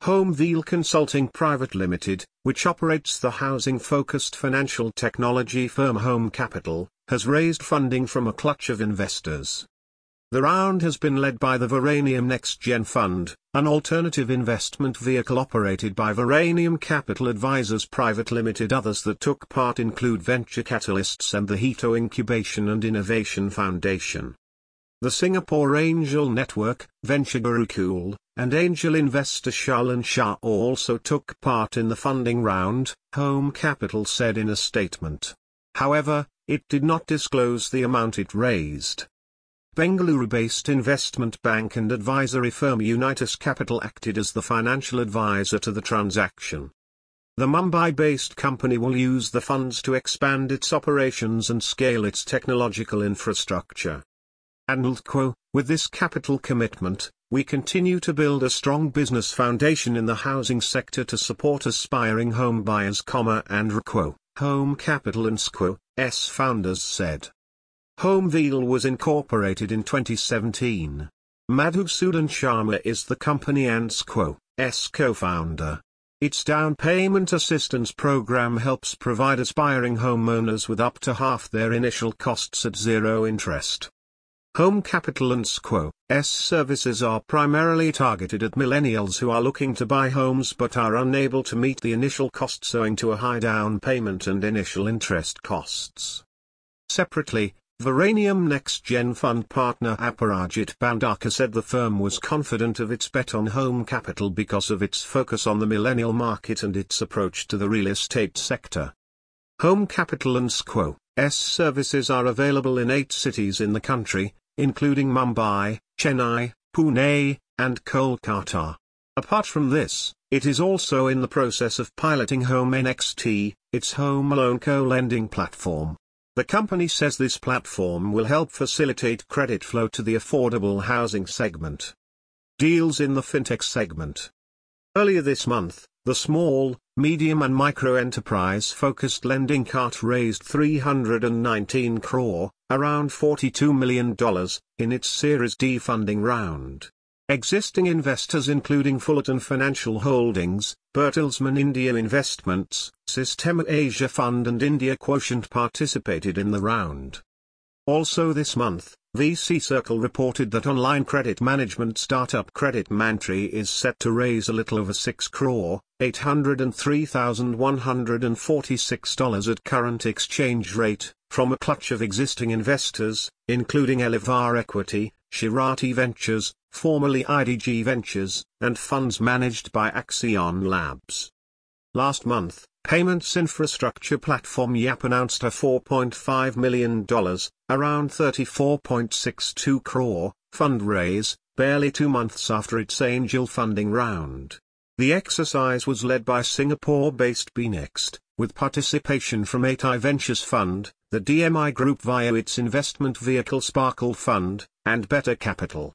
Homeville Consulting Private Limited, which operates the housing-focused financial technology firm Home Capital, has raised funding from a clutch of investors. The round has been led by the Varanium Next Gen Fund, an alternative investment vehicle operated by Varanium Capital Advisors Private Limited. Others that took part include Venture Catalysts and the Hito Incubation and Innovation Foundation. The Singapore Angel Network, Venture Gurukul, and angel investor Shalan Shah also took part in the funding round, Home Capital said in a statement. However, it did not disclose the amount it raised. Bengaluru-based investment bank and advisory firm Unitas Capital acted as the financial advisor to the transaction. The Mumbai-based company will use the funds to expand its operations and scale its technological infrastructure. And with this capital commitment, we continue to build a strong business foundation in the housing sector to support aspiring home buyers, and Home Capital and SQ's founders said. Homeville was incorporated in 2017. Madhusudan Sharma is the company and SQ's co-founder. Its down payment assistance program helps provide aspiring homeowners with up to half their initial costs at zero interest. Home Capital and SQ's services are primarily targeted at millennials who are looking to buy homes but are unable to meet the initial costs owing to a high down payment and initial interest costs. Separately, Varanium Next Gen Fund partner Aparajit Bhandaka said the firm was confident of its bet on Home Capital because of its focus on the millennial market and its approach to the real estate sector. Home Capital and SQ's services are available in 8 cities in the country, including Mumbai, Chennai, Pune, and Kolkata. Apart from this, it is also in the process of piloting Home NXT, its home loan co-lending platform. The company says this platform will help facilitate credit flow to the affordable housing segment. Deals in the fintech segment. Earlier this month, the small, medium and micro-enterprise-focused lending cart raised 319 crore, around $42 million, in its Series D funding round. Existing investors including Fullerton Financial Holdings, Bertelsmann India Investments, Systema Asia Fund and India Quotient participated in the round. Also this month, VC Circle reported that online credit management startup Credit Mantri is set to raise a little over 6 crore, $803,146 at current exchange rate, from a clutch of existing investors, including Elevar Equity, Shirati Ventures, formerly IDG Ventures, and funds managed by Axion Labs. Last month, payments infrastructure platform Yap announced a $4.5 million, around 34.62 crore, fundraise, barely 2 months after its angel funding round. The exercise was led by Singapore-based BNext, with participation from 8i Ventures Fund, the DMI Group via its investment vehicle Sparkle Fund, and Better Capital.